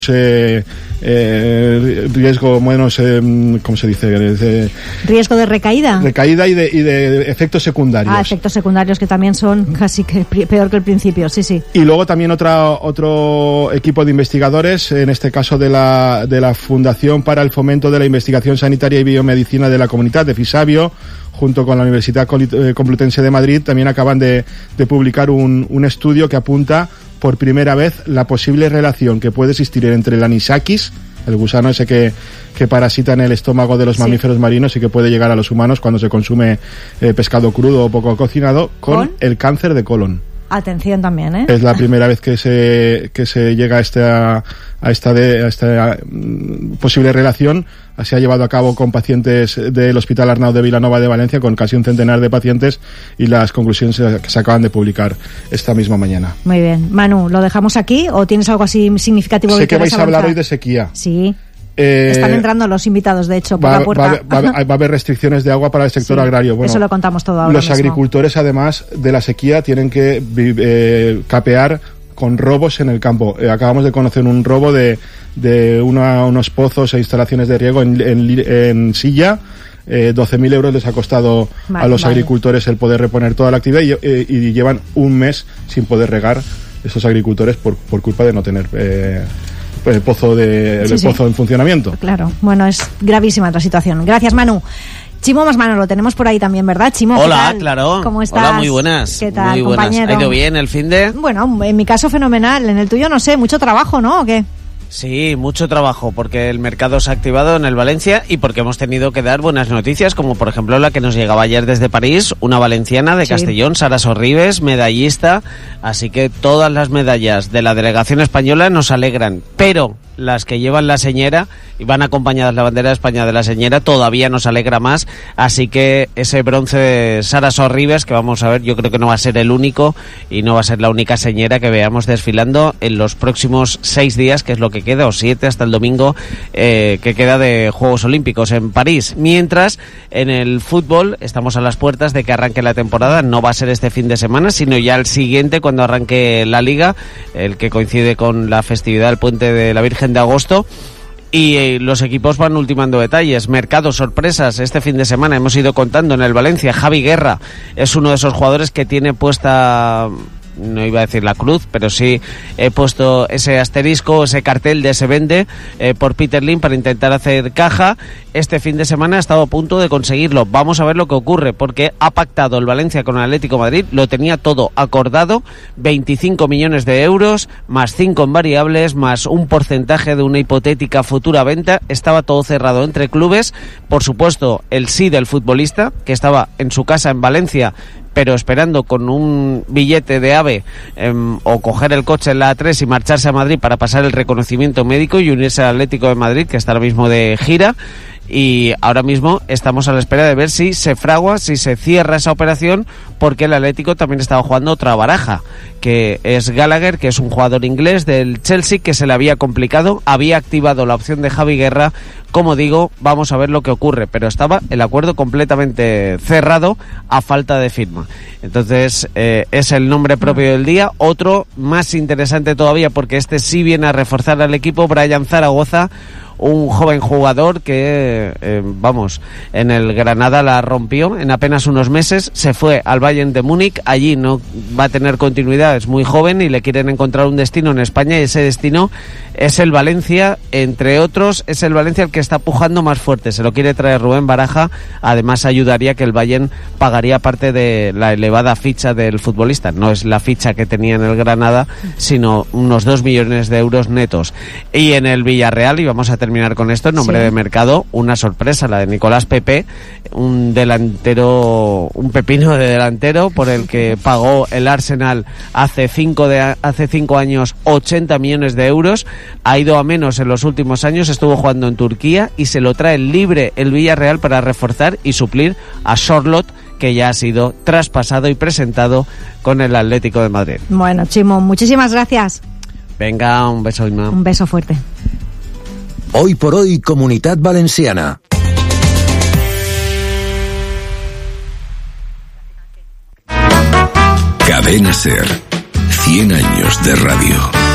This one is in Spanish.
riesgo menos, ¿cómo se dice? Riesgo de recaída. Recaída y de efectos secundarios. Efectos secundarios que también son casi que peor que el principio, sí. Y luego también otro equipo de investigadores, en este caso de la Fundación para el Fomento de la Investigación Sanitaria y Biomedicina de la Comunidad, de FISABIO, junto con la Universidad Complutense de Madrid, también acaban de publicar un estudio que apunta por primera vez la posible relación que puede existir entre el anisakis, el gusano ese que parasita en el estómago de los mamíferos marinos y que puede llegar a los humanos cuando se consume pescado crudo o poco cocinado, con el cáncer de colon. Atención también, ¿eh? Es la primera vez que se llega a esta posible relación. Se ha llevado a cabo con pacientes del Hospital Arnau de Vilanova de Valencia, con casi un centenar de pacientes, y las conclusiones que se acaban de publicar esta misma mañana. Muy bien. Manu, ¿lo dejamos aquí o tienes algo así significativo? Sé que vais a hablar hoy de sequía. Sí. Están entrando los invitados, de hecho, por la puerta. Va a haber restricciones de agua para el sector agrario. Bueno, eso lo contamos todo ahora Los mismo. agricultores, además de la sequía, tienen que capear con robos en el campo. Acabamos de conocer un robo de unos pozos e instalaciones de riego en Silla. 12.000 euros les ha costado a los agricultores el poder reponer toda la actividad y llevan un mes sin poder regar esos agricultores por culpa de no tener el pozo en funcionamiento. Claro, bueno, es gravísima la situación. Gracias, Manu. Chimo Masmano, lo tenemos por ahí también, ¿verdad, Chimo? Hola, claro. ¿Cómo estás? Hola, muy buenas. ¿Qué tal, muy buenas. compañero? ¿Ha ido bien el finde? Bueno, en mi caso fenomenal. En el tuyo no sé, mucho trabajo, ¿no? ¿O qué? Sí, mucho trabajo, porque el mercado se ha activado en el Valencia y porque hemos tenido que dar buenas noticias, como por ejemplo la que nos llegaba ayer desde París, una valenciana de Castellón, Sara Sorribes, medallista, así que todas las medallas de la delegación española nos alegran, pero las que llevan la señera y van acompañadas la bandera de España de la señera todavía nos alegra más, así que ese bronce de Sara Sorribes, que vamos a ver, yo creo que no va a ser el único y no va a ser la única señera que veamos desfilando en los próximos 6 días, que es lo que queda, o 7 hasta el domingo que queda de Juegos Olímpicos en París. Mientras, en el fútbol estamos a las puertas de que arranque la temporada. No va a ser este fin de semana, sino ya el siguiente, cuando arranque la Liga, el que coincide con la festividad del Puente de la Virgen de Agosto. Y los equipos van ultimando detalles. Mercado, sorpresas. Este fin de semana hemos ido contando en el Valencia. Javi Guerra es uno de esos jugadores que tiene puesta, no iba a decir la cruz, pero sí he puesto ese asterisco, ese cartel de se vende por Peter Lim para intentar hacer caja. Este fin de semana ha estado a punto de conseguirlo. Vamos a ver lo que ocurre, porque ha pactado el Valencia con el Atlético de Madrid, lo tenía todo acordado, 25 millones de euros, más 5 en variables, más un porcentaje de una hipotética futura venta. Estaba todo cerrado entre clubes. Por supuesto, el sí del futbolista, que estaba en su casa en Valencia, pero esperando con un billete de AVE o coger el coche en la A3 y marcharse a Madrid para pasar el reconocimiento médico y unirse al Atlético de Madrid, que está ahora mismo de gira. Y ahora mismo estamos a la espera de ver si se fragua, si se cierra esa operación, porque el Atlético también estaba jugando otra baraja, que es Gallagher, que es un jugador inglés del Chelsea, que se le había complicado, había activado la opción de Javi Guerra. Como digo, vamos a ver lo que ocurre, pero estaba el acuerdo completamente cerrado a falta de firma. Entonces es el nombre propio del día. Otro más interesante todavía, porque este sí viene a reforzar al equipo, Brian Zaragoza, un joven jugador que, en el Granada la rompió en apenas unos meses, se fue al Bayern de Múnich, allí no va a tener continuidad, es muy joven y le quieren encontrar un destino en España, y ese destino es el Valencia, entre otros, es el Valencia el que está pujando más fuerte, se lo quiere traer Rubén Baraja. Además ayudaría que el Bayern pagaría parte de la elevada ficha del futbolista, no es la ficha que tenía en el Granada, sino unos 2 millones de euros netos. Y en el Villarreal, y vamos a terminar con esto, en nombre de mercado, una sorpresa, la de Nicolás Pepe, un delantero, un pepino de delantero, por el que pagó el Arsenal hace 5 años 80 millones de euros, ha ido a menos en los últimos años, estuvo jugando en Turquía y se lo trae libre el Villarreal para reforzar y suplir a Sorloth, que ya ha sido traspasado y presentado con el Atlético de Madrid. Bueno, Chimo, muchísimas gracias. Venga, un beso, Inma. Un beso fuerte. Hoy por hoy, Comunitat Valenciana. Cadena SER. 100 años de radio.